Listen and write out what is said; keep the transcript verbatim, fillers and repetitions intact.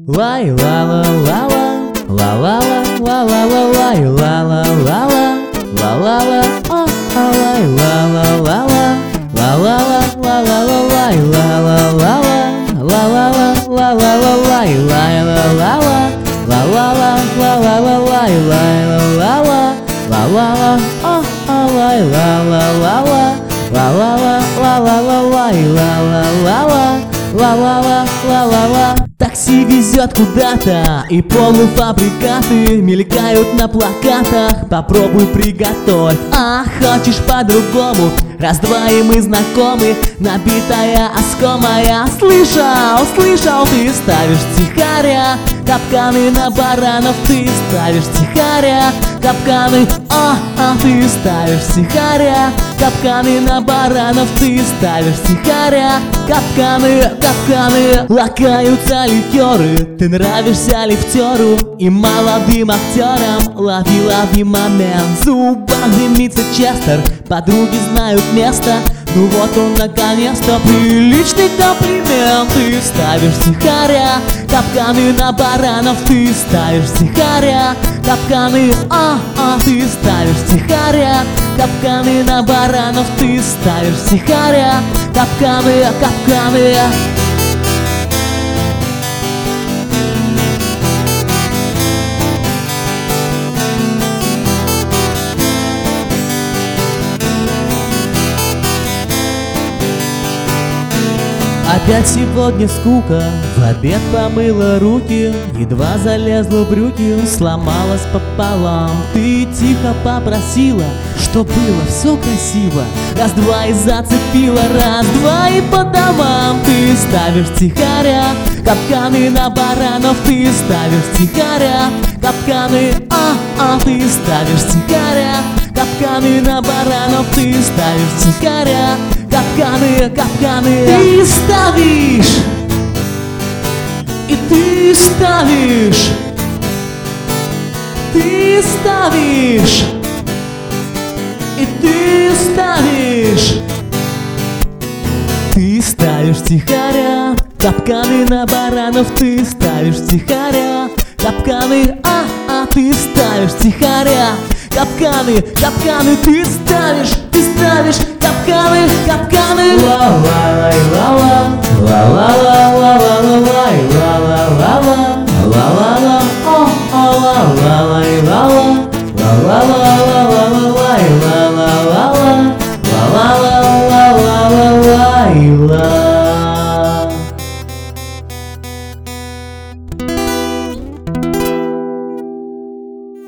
Лай ла ла ла ла ла ла ла ла ла лай ла ла ла ла ла ла ла а а лай ла ла ла ла ла ла ла ла ла ла лай ла ла ла ла ла ла ла ла ла ла лай лай ла ла ла ла ла ла ла ла ла лай лай ла ла ла ла ла ла а а лай ла ла ла ла ла ла ла ла ла ла лай ла ла ла ла ла-ла-ла-ла-ла-ла. Такси везет куда-то, и полуфабрикаты мелькают на плакатах. Попробуй приготовь, а хочешь по-другому. Раз-два и мы знакомы, набитая оскомая. Слышал, слышал, ты ставишь тихаря, капканы на баранов ты ставишь тихаря, капканы, а, а ты ставишь тихаря, капканы на баранов ты ставишь тихаря, капканы, капканы. Лакаются ликеры, ты нравишься лифтеру и молодым актерам. Лови, лови момент, в зубах дымится Честер, подруги знают место. Ну вот он наконец-то, приличный комплимент. Ты ставишь тихаря, капканы на баранов ты ставишь тихаря, капканы, а, а ты ставишь тихаря, капканы на баранов ты ставишь тихаря, капканы, капканы. Опять сегодня скука, в обед помыла руки, едва залезла в брюки, сломалась пополам. Ты тихо попросила, что было все красиво, раз-два и зацепила, раз-два и по домам. Ты ставишь тихаря, капканы на баранов ты ставишь тихаря, капканы, а, а ты ставишь тихаря, капканы на баранов ты ставишь тихаря, капканы, капканы. Ты ставишь, и ты ставишь, ты ставишь, и ты ставишь. Ты ставишь тихаря, капканы на баранов ты ставишь тихаря, капканы, а, а ты ставишь тихаря, капканы, капканы ты ставишь, ты ставишь, капканы, капканы. Ла ла ла ла ла ла ла ла ла ла ла.